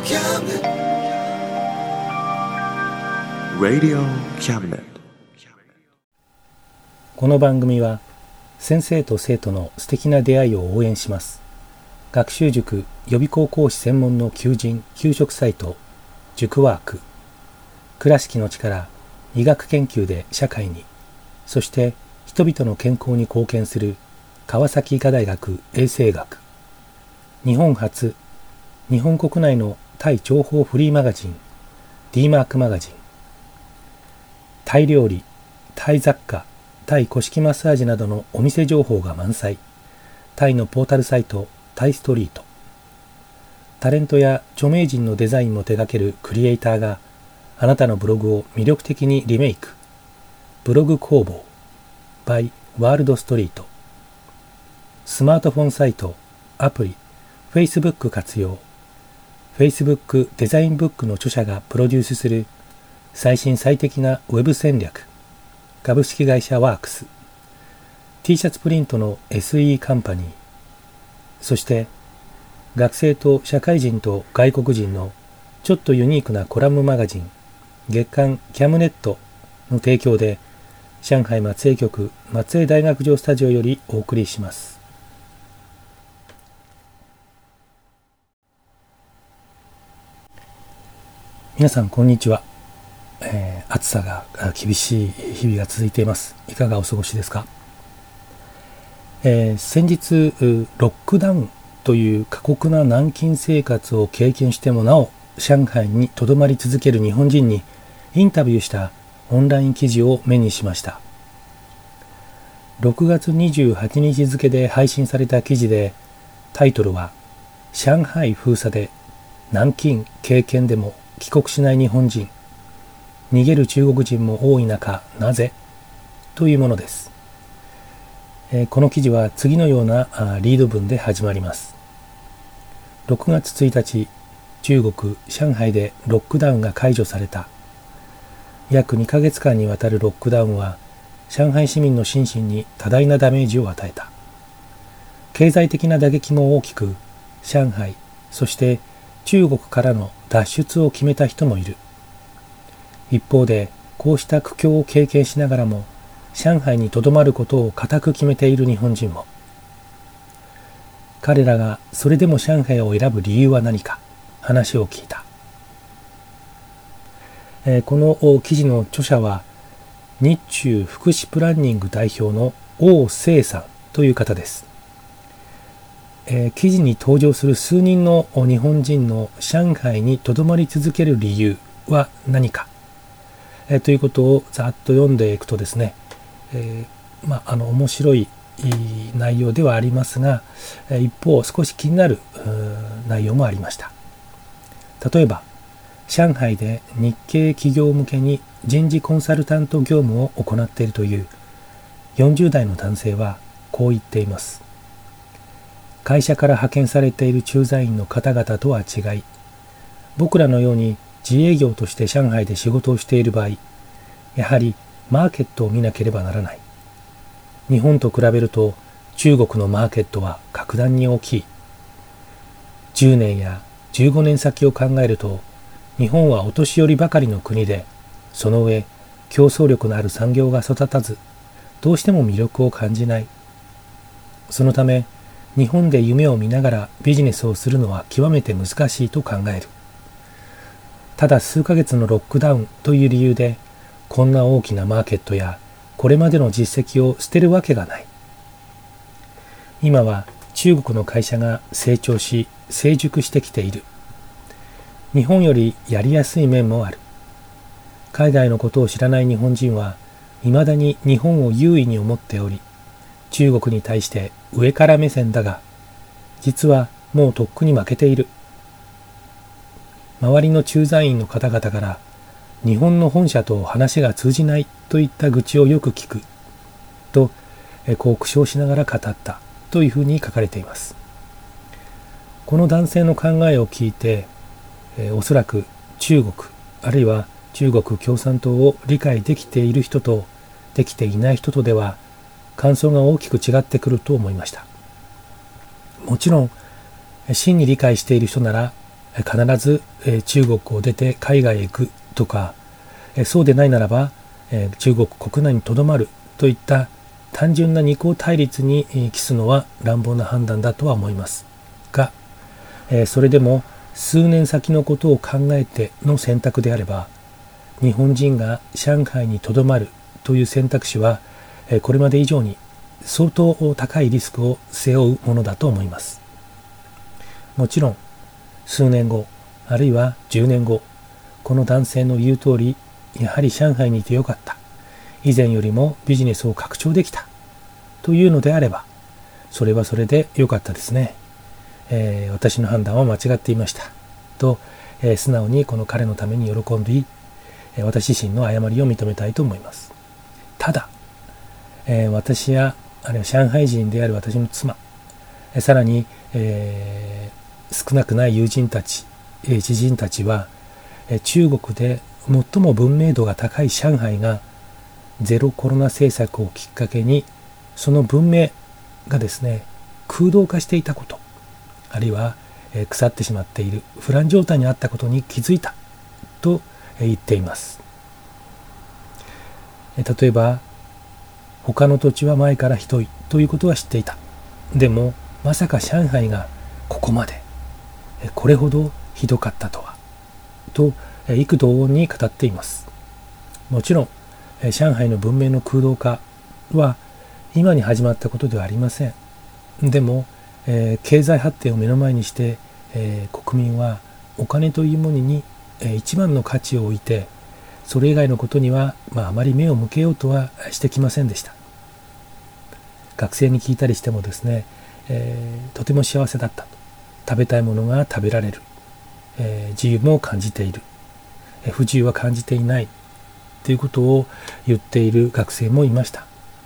Radio Cabinet。 この番組は先生と生徒の素敵な出会いを応援します。学習塾予備校講師専門の求人・給食サイト塾ワーク。倉敷の力、医学研究で社会に、そして人々の健康に貢献する川崎医科大学衛生学。日本初、日本国内のタイ情報フリーマガジン D マークマガジン。タイ料理、タイ雑貨、タイ古式マッサージなどのお店情報が満載。タイのポータルサイトタイストリート。タレントや著名人のデザインも手掛けるクリエイターがあなたのブログを魅力的にリメイク。ブログ工房 by ワールドストリート。スマートフォンサイト、アプリ、Facebook 活用。Facebook デザインブックの著者がプロデュースする最新最適なウェブ戦略。株式会社ワークス。T シャツプリントの SE カンパニー。そして学生と社会人と外国人のちょっとユニークなコラムマガジン月刊キャムネットの提供で上海松江局松江大学城スタジオよりお送りします。皆さんこんにちは。暑さが厳しい日々が続いています。いかがお過ごしですか？先日ロックダウンという過酷な軟禁生活を経験してもなお上海にとどまり続ける日本人にインタビューしたオンライン記事を目にしました。6月28日付で配信された記事でタイトルは上海封鎖で軟禁経験でも帰国しない日本人、逃げる中国人も多い中なぜというものです。この記事は次のようなリード文で始まります。6月1日、中国・上海でロックダウンが解除された。約2ヶ月間にわたるロックダウンは上海市民の心身に多大なダメージを与えた。経済的な打撃も大きく、上海、そして中国からの脱出を決めた人もいる。一方で、こうした苦境を経験しながらも、上海にとどまることを固く決めている日本人も。彼らがそれでも上海を選ぶ理由は何か、話を聞いた。この記事の著者は、日中福祉プランニング代表の王清さんという方です。記事に登場する数人の日本人の上海にとどまり続ける理由は何か、ということをざっと読んでいくとですね、面白い内容ではありますが、一方少し気になる内容もありました。例えば、上海で日系企業向けに人事コンサルタント業務を行っているという40代の男性はこう言っています。会社から派遣されている駐在員の方々とは違い、僕らのように自営業として上海で仕事をしている場合、やはりマーケットを見なければならない。日本と比べると中国のマーケットは格段に大きい。10年や15年先を考えると、日本はお年寄りばかりの国で、その上競争力のある産業が育たず、どうしても魅力を感じない。そのため、日本で夢を見ながらビジネスをするのは極めて難しいと考える。ただ数ヶ月のロックダウンという理由で、こんな大きなマーケットやこれまでの実績を捨てるわけがない。今は中国の会社が成長し成熟してきている。日本よりやりやすい面もある。海外のことを知らない日本人は未だに日本を優位に思っており、中国に対して上から目線だが、実はもうとっくに負けている。周りの駐在員の方々から日本の本社と話が通じないといった愚痴をよく聞くと、こう苦笑しながら語ったというふうに書かれています。この男性の考えを聞いて、おそらく中国あるいは中国共産党を理解できている人とできていない人とでは感想が大きく違ってくると思いました。もちろん真に理解している人なら必ず中国を出て海外へ行くとか、そうでないならば中国国内にとどまるといった単純な二項対立に帰すのは乱暴な判断だとは思いますが、それでも数年先のことを考えての選択であれば、日本人が上海にとどまるという選択肢はこれまで以上に相当高いリスクを背負うものだと思います。もちろん数年後あるいは10年後、この男性の言う通り、やはり上海にいてよかった、以前よりもビジネスを拡張できたというのであれば、それはそれでよかったですね。私の判断は間違っていましたと、素直にこの彼のために喜んで私自身の誤りを認めたいと思います。ただ、私やあるいは上海人である私の妻、さらに、少なくない友人たち、知人たちは、中国で最も文明度が高い上海がゼロコロナ政策をきっかけにその文明がですね空洞化していたこと、あるいは腐ってしまっている腐乱状態にあったことに気づいたと言っています。例えば他の土地は前からひどいということは知っていた。でもまさか上海がここまでこれほどひどかったとはと幾度に語っています。もちろん上海の文明の空洞化は今に始まったことではありません。でも経済発展を目の前にして、国民はお金というものに一番の価値を置いて、それ以外のことには、あまり目を向けようとはしてきませんでした。学生に聞いたりしてもですね、とても幸せだったと、食べたいものが食べられる、自由も感じている、不自由は感じていないということを言っている学生もいました。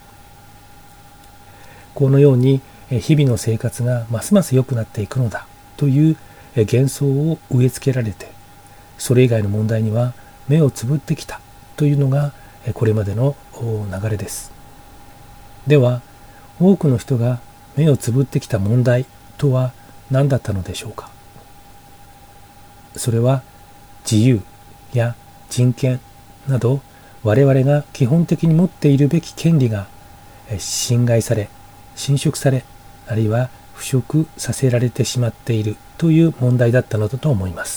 このように日々の生活がますます良くなっていくのだという幻想を植え付けられて、それ以外の問題には目をつぶってきたというのがこれまでの流れです。では多くの人が目をつぶってきた問題とは何だったのでしょうか。それは自由や人権など我々が基本的に持っているべき権利が侵害され、侵食され、あるいは腐食させられてしまっているという問題だったのだと思います。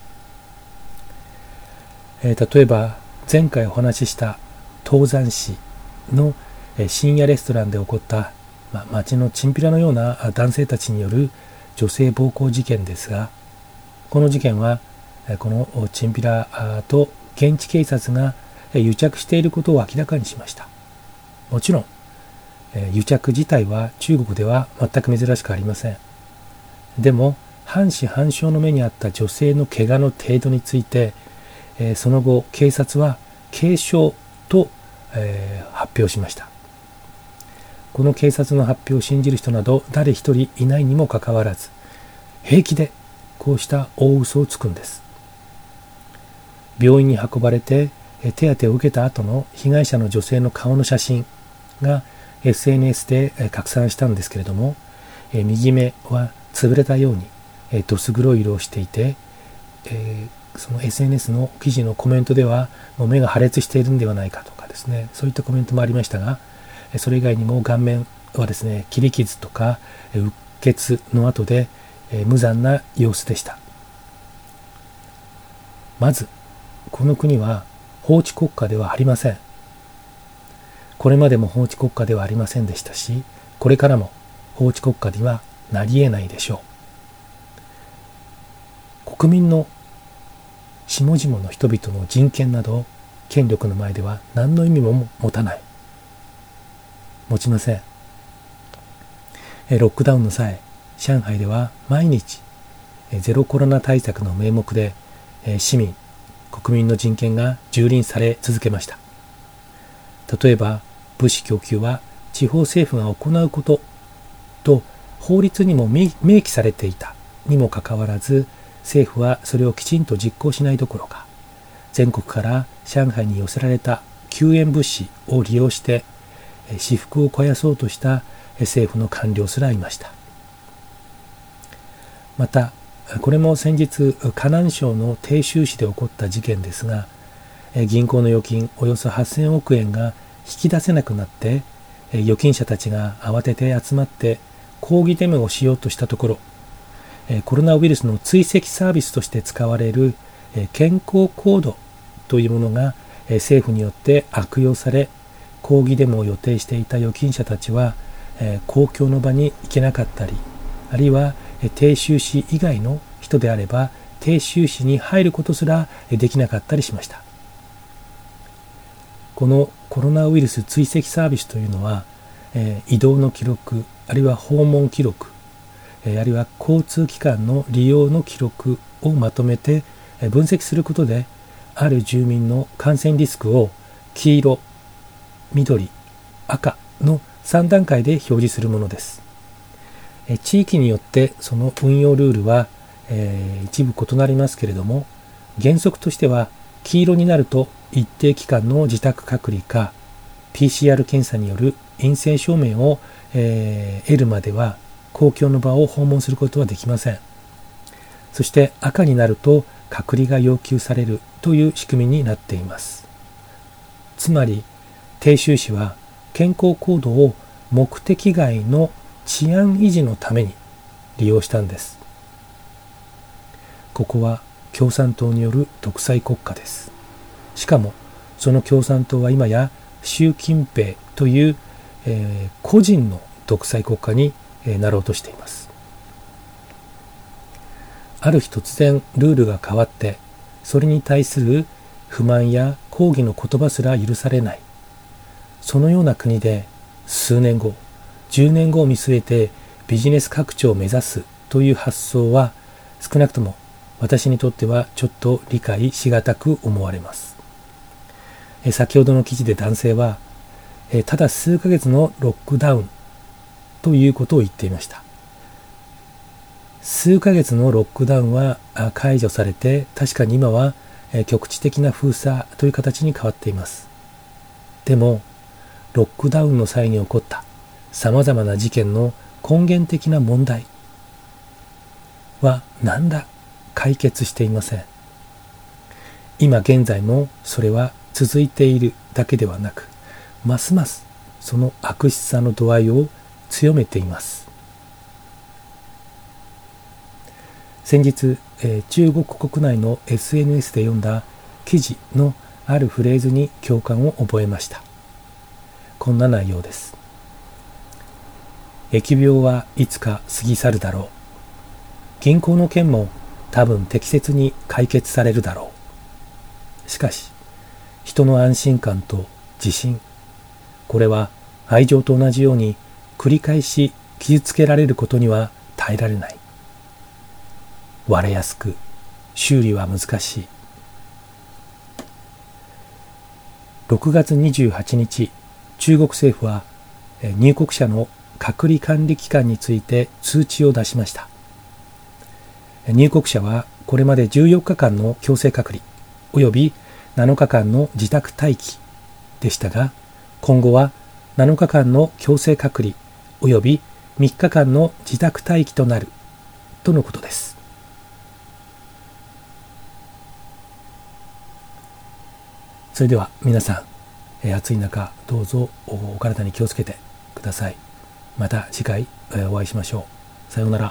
例えば前回お話しした東山市の深夜レストランで起こった街のチンピラのような男性たちによる女性暴行事件ですが、この事件はこのチンピラと現地警察が癒着していることを明らかにしました。もちろん癒着自体は中国では全く珍しくありません。でも半死半生の目にあった女性の怪我の程度について、その後警察は軽傷と、発表しました。この警察の発表を信じる人など誰一人いないにもかかわらず、平気でこうした大嘘をつくんです。病院に運ばれて手当てを受けた後の被害者の女性の顔の写真がSNS で拡散したんですけれども、右目は潰れたようにどす黒い色をしていて、その SNS の記事のコメントではもう目が破裂しているんではないかとかですね、そういったコメントもありましたが、それ以外にも顔面はですね、切り傷とかうっ血の後で無残な様子でした。まずこの国は法治国家ではありません。これまでも法治国家ではありませんでしたし、これからも法治国家にはなり得ないでしょう。国民の下々の人々の人権など権力の前では何の意味も持たない。持ちません。ロックダウンの際、上海では毎日ゼロコロナ対策の名目で市民、国民の人権が蹂躙され続けました。例えば物資供給は地方政府が行うことと法律にも明記されていたにもかかわらず、政府はそれをきちんと実行しないどころか、全国から上海に寄せられた救援物資を利用して私腹を肥やそうとした政府の官僚すらいました。またこれも先日河南省の鄭州市で起こった事件ですが、銀行の預金およそ8000億円が引き出せなくなって、預金者たちが慌てて集まって抗議デモをしようとしたところ、コロナウイルスの追跡サービスとして使われる健康コードというものが政府によって悪用され、抗議デモを予定していた預金者たちは公共の場に行けなかったり、あるいは鄭州市以外の人であれば鄭州市に入ることすらできなかったりしました。このコロナウイルス追跡サービスというのは、移動の記録、あるいは訪問記録、あるいは交通機関の利用の記録をまとめて分析することで、ある住民の感染リスクを黄色、緑、赤の3段階で表示するものです。地域によってその運用ルールは、一部異なりますけれども、原則としては黄色になると一定期間の自宅隔離か PCR 検査による陰性証明を、得るまでは公共の場を訪問することはできません。そして赤になると隔離が要求されるという仕組みになっています。つまり鄭州市は健康コードを目的外の治安維持のために利用したんです。ここは共産党による独裁国家です。しかもその共産党は今や習近平という、個人の独裁国家になろうとしています。ある日突然ルールが変わって、それに対する不満や抗議の言葉すら許されない。そのような国で数年後、10年後を見据えてビジネス拡張を目指すという発想は、少なくとも私にとってはちょっと理解しがたく思われます。先ほどの記事で男性は、ただ数ヶ月のロックダウンということを言っていました。数ヶ月のロックダウンは解除されて、確かに今は局地的な封鎖という形に変わっています。でもロックダウンの際に起こったさまざまな事件の根源的な問題は何ら解決していません。今現在もそれは続いているだけではなく、ますますその悪質さの度合いを強めています。先日、中国国内の SNS で読んだ記事のあるフレーズに共感を覚えました。こんな内容です。疫病はいつか過ぎ去るだろう。銀行の件も多分適切に解決されるだろう。しかし、人の安心感と自信、これは愛情と同じように繰り返し傷つけられることには耐えられない。割れやすく、修理は難しい。6月28日、中国政府は入国者の隔離管理期間について通知を出しました。入国者はこれまで14日間の強制隔離および7日間の自宅待機でしたが、今後は7日間の強制隔離および3日間の自宅待機となるとのことです。それでは皆さん、暑い中どうぞお体に気をつけてください。また次回お会いしましょう。さようなら。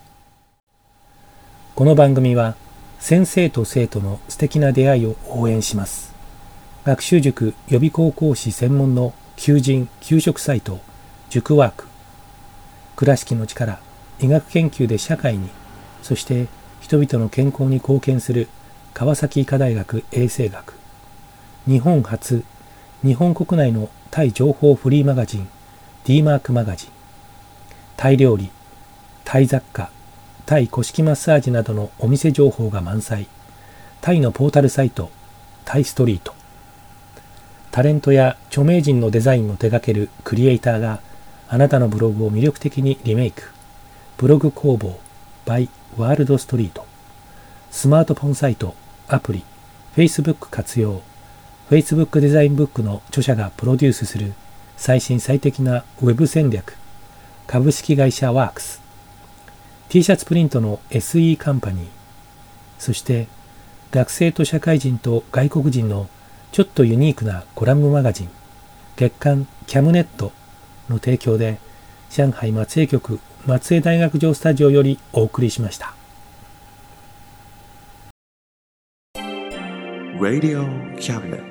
この番組は先生と生徒の素敵な出会いを応援します。学習塾予備高校師専門の求人・給食サイト塾ワーク、倉敷の力、医学研究で社会に、そして人々の健康に貢献する川崎医科大学衛生学、日本初、日本国内のタイ情報フリーマガジン D マークマガジン、タイ料理、タイ雑貨、タイ古式マッサージなどのお店情報が満載、タイのポータルサイトタイストリート、タレントや著名人のデザインを手掛けるクリエイターがあなたのブログを魅力的にリメイク、ブログ工房 by ワールドストリート、スマートフォンサイト、アプリ、Facebook 活用、Facebook デザインブックの著者がプロデュースする最新最適なウェブ戦略、株式会社ワークス、 T シャツプリントの SE カンパニー、そして学生と社会人と外国人のちょっとユニークなコラムマガジン、月刊キャムネットの提供で、上海松江局松江大学城スタジオよりお送りしました。 Radio Cabinet.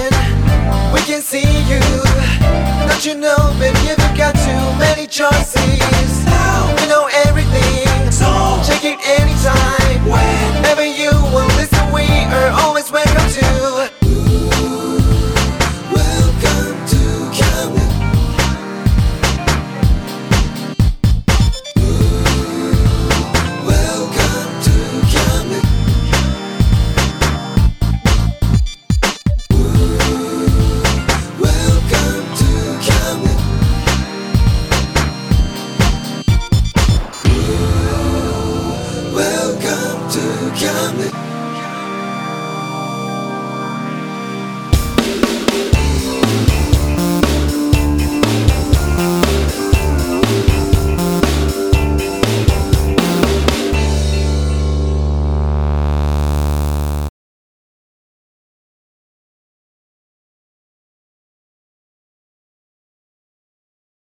See you, don't you know, baby, you've got too many choices.